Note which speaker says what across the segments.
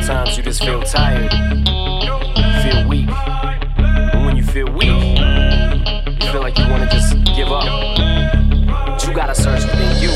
Speaker 1: Sometimes you just feel tired, feel weak. And when you feel weak, you feel like you wanna just give up. But you gotta search within you.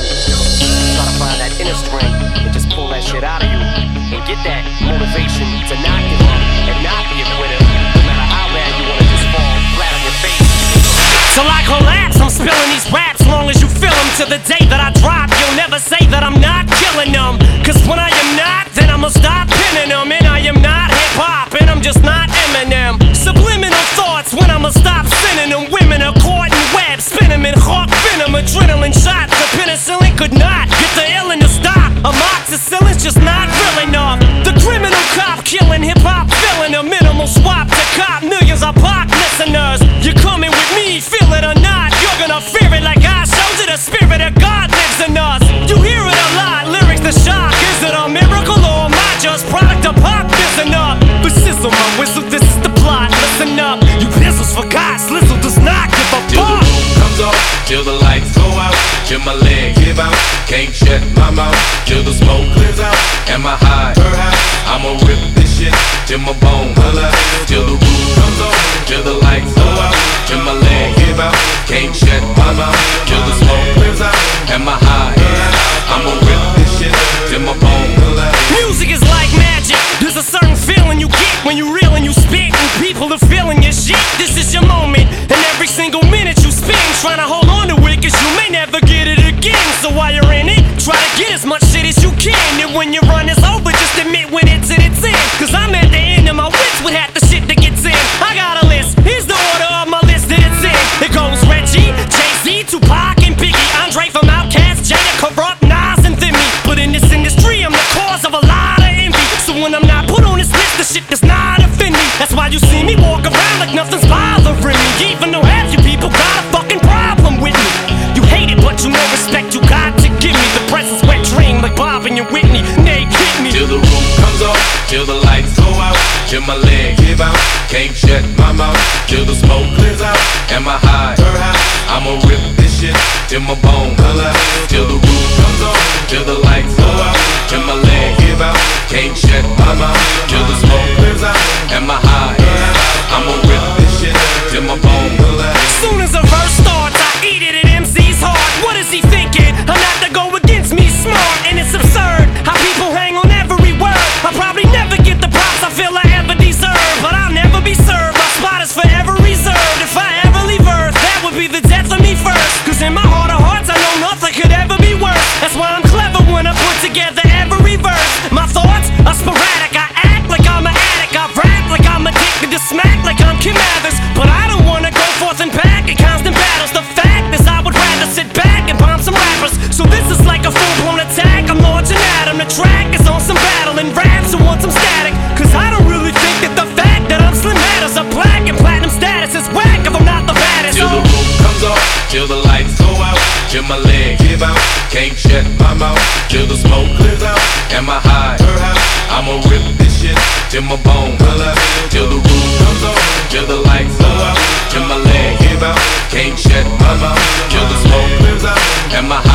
Speaker 1: Try to find that inner strength and just pull that shit out of you. And get that motivation to not give up and not be a quitter. No matter how bad you wanna just fall flat on your face.
Speaker 2: Till I collapse, I'm spilling these raps. Long as you feel them, to the day that I drop, you'll never say that I'm not killing them. Cause when I am not, then I'ma stop pinning them. And I am not hip-hop, and I'm just not Eminem. Subliminal thoughts when I'ma stop sending them. Women are caught in webs, spin them in hawk venom. Adrenaline shots, the penicillin could not get the illin to stop. Amoxicillin's just not real enough. The criminal cop killing hip-hop, filling a minimal swap to cop millions of pop listeners. You're coming with me, feel it or not, you're gonna fear it like I showed you. The spirit of God lives in us. You hear it a lot, lyrics to shock. Is it a miracle or am I just product of pop? Listen up, the sizzle, my whistle, this is the plot. Listen up, you pistols forgot, Slizzle does not give a
Speaker 3: till
Speaker 2: fuck.
Speaker 3: the roof comes off, till the lights go out, till my leg give out, can't shut my mouth, till the smoke clears out, and my high, I'ma rip this shit till my bone holla, till the roof comes off, till the lights go out, till my leg give out, can't shut my mouth, till the smoke clears out, and my high, I'ma rip this shit till my bone holla.
Speaker 2: Music is like magic. There's a certain feeling you get when you reel and you spit, and people are feeling your shit. This is your moment, and every single minute you spend trying to hold on to it, cause you may never get it again. So while you're in it, try to get as much shit as you can. And when your run is over, just admit when it's in its end. Cause I'm at the end of my wits with half the shit that gets in. I got a list, here's the order of my list that it's in. It goes Reggie, Jay-Z, Tupac, and Biggie, Andre from Outkast, Jada, Corrupt, Nas, and Thimmy. But in this industry, I'm the cause of a lot of envy. So when I'm not put on this list, the shit does not offend me. That's why you see me walk around like nothing's bothering me. Even though half you people got a fucking problem with me. You hate it, but you know respect you got to give me. The presence wet dream like Bob and your Whitney. Nay, hit me.
Speaker 3: Till the roof comes off, till the lights go out, till my leg give out, can't shut my mouth, till the smoke clears out, and my high, I'ma rip this shit till my bone holla, till the roof comes off, till the lights go out, till my leg give out, can't shut my mouth, till the smoke clears out, and my high, I'ma rip this shit till my bone holla.
Speaker 2: Soon as a verse starts, I eat it at MC's heart. What is he thinking? I'm not to go against me, smart, and it's absurd how people hang on every word. I'll probably never get the props I feel I ever deserve, but I'll never be served. My spot is forever reserved. If I ever leave Earth, that would be the death of me first. Cause in my heart of hearts, I know nothing could ever be worse. That's why I'm clever when I put together every verse. My thoughts are sporadic. I act like I'm an addict. I rap like I'm addicted to smack like I'm Kim Mathers. But I don't wanna go forth and back in constant battles. The fact is I would rather sit back and bomb some rappers. So this is like a full-blown attack. I'm launching at 'em. The track is on some battle and raps who want some static. Cause I don't really think that the fact that I'm Slim matters. A black and platinum status is whack if I'm not the baddest.
Speaker 3: Till the roof comes off, till the lights go out, till my leg give out, can't shut my mouth, till the smoke clears out, and my high, I'ma rip this shit till my bone holla, till the roof comes off, till the lights go out, till my leg give out, can't shut my mouth, till the smoke clears out, and my high.